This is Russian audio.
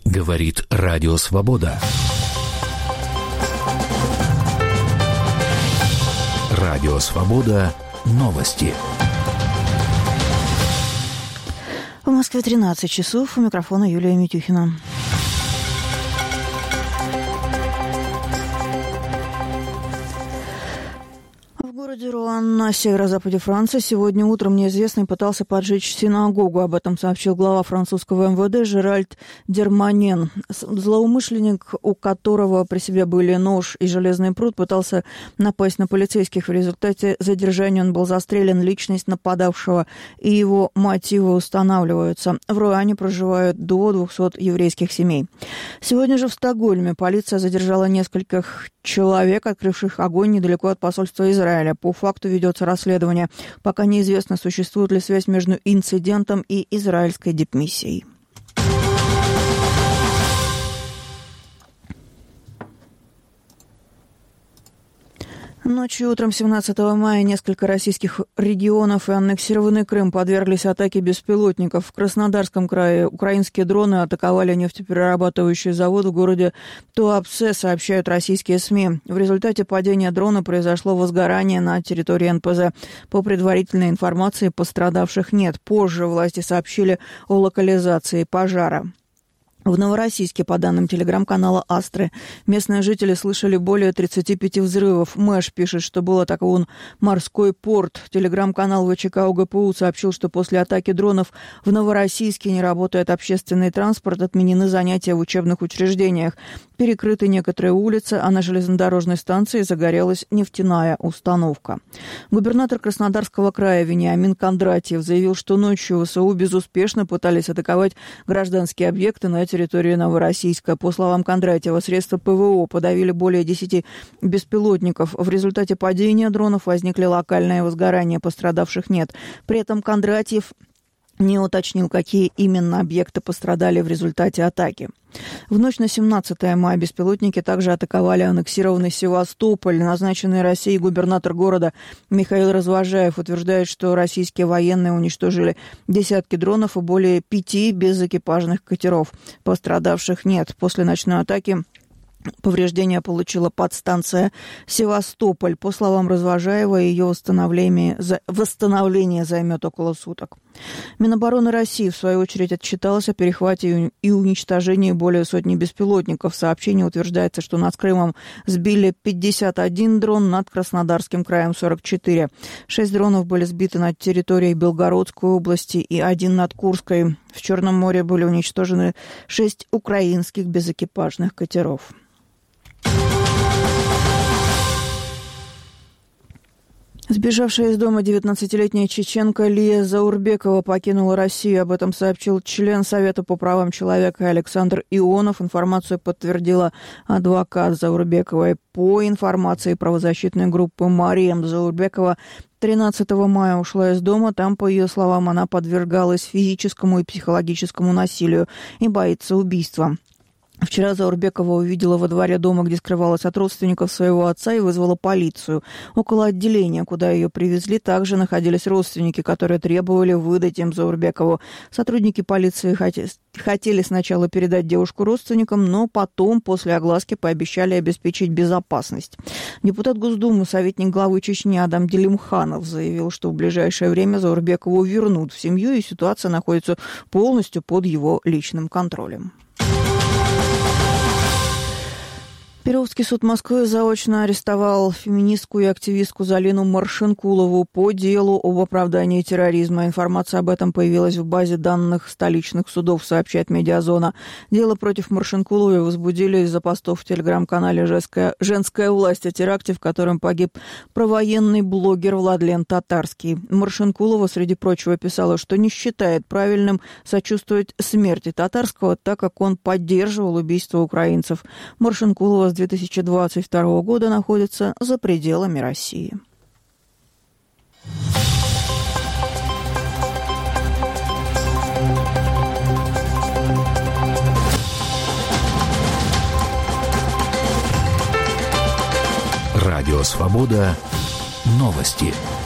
Говорит Радио Свобода. Радио Свобода. Новости. В Москве 13 часов. У микрофона Юлия Митюхина. В городе Руан на северо-западе Франции сегодня утром неизвестный пытался поджечь синагогу. Об этом сообщил глава французского МВД Жеральд Дерманен. Злоумышленник, у которого при себе были нож и железный прут, пытался напасть на полицейских. В результате задержания он был застрелен. Личность нападавшего и его мотивы устанавливаются. В Руане проживают до 200 еврейских семей. Сегодня же в Стокгольме полиция задержала нескольких человек, открывших огонь недалеко от посольства Израиля. По факту ведется расследование. Пока неизвестно, существует ли связь между инцидентом и израильской дипмиссией. Ночью утром 17 мая несколько российских регионов и аннексированный Крым подверглись атаке беспилотников. В Краснодарском крае украинские дроны атаковали нефтеперерабатывающий завод в городе Туапсе, сообщают российские СМИ. В результате падения дрона произошло возгорание на территории НПЗ. По предварительной информации пострадавших нет. Позже власти сообщили о локализации пожара. В Новороссийске, по данным телеграм-канала «Астры», местные жители слышали более 35 взрывов. Мэш пишет, что был атакован морской порт. Телеграм-канал ВЧК УГПУ сообщил, что после атаки дронов в Новороссийске не работает общественный транспорт, отменены занятия в учебных учреждениях. Перекрыты некоторые улицы, а на железнодорожной станции загорелась нефтяная установка. Губернатор Краснодарского края Вениамин Кондратьев заявил, что ночью ВСУ безуспешно пытались атаковать гражданские объекты на территории Новороссийска. По словам Кондратьева, средства ПВО подавили более 10 беспилотников. В результате падения дронов возникли локальные возгорания, пострадавших нет. При этом Кондратьев не уточнил, какие именно объекты пострадали в результате атаки. В ночь на 17 мая беспилотники также атаковали аннексированный Севастополь. Назначенный Россией губернатор города Михаил Развожаев утверждает, что российские военные уничтожили десятки дронов и более 5 безэкипажных катеров. Пострадавших нет. После ночной атаки повреждения получила подстанция «Севастополь». По словам Развожаева, ее восстановление займет около суток. Минобороны России, в свою очередь, отчиталась о перехвате и уничтожении более сотни беспилотников. В сообщении утверждается, что над Крымом сбили 51 дрон, над Краснодарским краем 44. 6 дронов были сбиты над территорией Белгородской области и 1 над Курской. В Черном море были уничтожены 6 украинских безэкипажных катеров. Сбежавшая из дома 19-летняя чеченка Лия Заурбекова покинула Россию. Об этом сообщил член Совета по правам человека Александр Ионов. Информацию подтвердила адвокат Заурбековой. По информации правозащитной группы «Мариям», Заурбекова 13 мая ушла из дома. Там, по ее словам, она подвергалась физическому и психологическому насилию и боится убийства. Вчера Заурбекова увидела во дворе дома, где скрывалась от родственников своего отца, и вызвала полицию. Около отделения, куда ее привезли, также находились родственники, которые требовали выдать им Заурбекову. Сотрудники полиции хотели сначала передать девушку родственникам, но потом, после огласки, пообещали обеспечить безопасность. Депутат Госдумы, советник главы Чечни Адам Делимханов заявил, что в ближайшее время Заурбекову вернут в семью, и ситуация находится полностью под его личным контролем. Перовский суд Москвы заочно арестовал феминистку и активистку Залину Маршенкулову по делу об оправдании терроризма. Информация об этом появилась в базе данных столичных судов, сообщает Медиазона. Дело против Маршенкуловой возбудили из-за постов в телеграм-канале «Женская власть» о теракте, в котором погиб провоенный блогер Владлен Татарский. Маршенкулова, среди прочего, писала, что не считает правильным сочувствовать смерти Татарского, так как он поддерживал убийство украинцев. Маршенкулова с 2022 года находится за пределами России. Радио «Свобода». Новости.